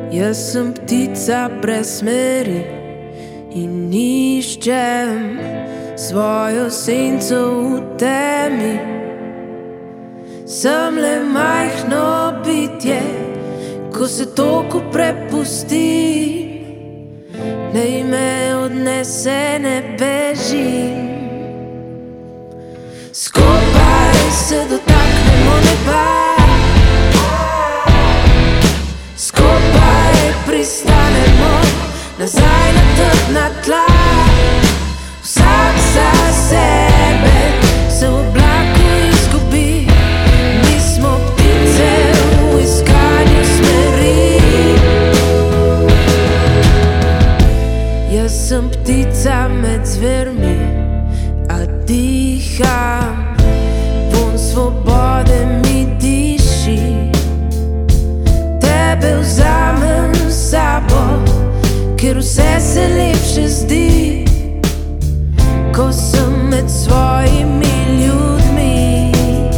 Jaz sem ptica brez smeri in iščem svojo senco v temi. Sem le majhno bitje, ko se toku prepustim, naj me odnese, ne bežim. Skupaj se dotaknemo neba, skupaj pristanemo nazaj na trdna tla. Vsak za sebe se v oblaku izgubi, mi smo ptice v iskanju smeri. Jaz sem ptica med zvermi, a diham, vonj svobode mi diši. Tebe vzamem s sabo, ker vse se lepše zdi, ko sem med svojimi ljudmi.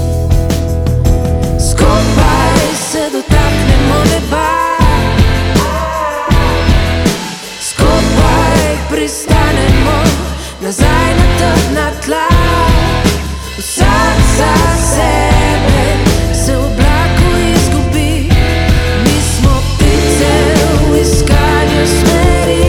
Skupaj se dotaknemo neba, skupaj pristanemo nazaj na trdna tla. Vsak za sebe se v oblaku izgubi, mi smo ptice v iskanju smeri.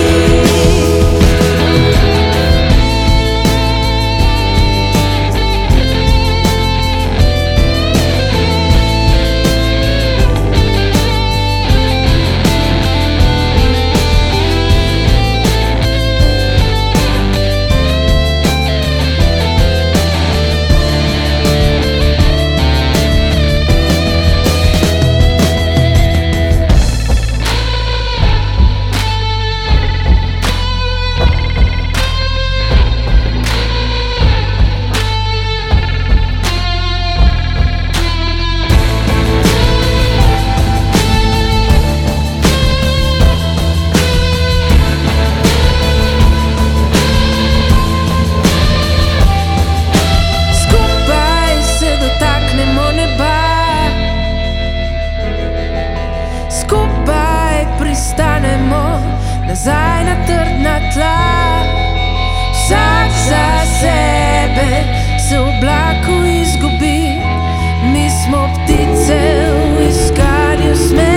Nazaj na trdna tla, vsak za sebe se v oblaku izgubi, mi smo ptice v iskanju smeri.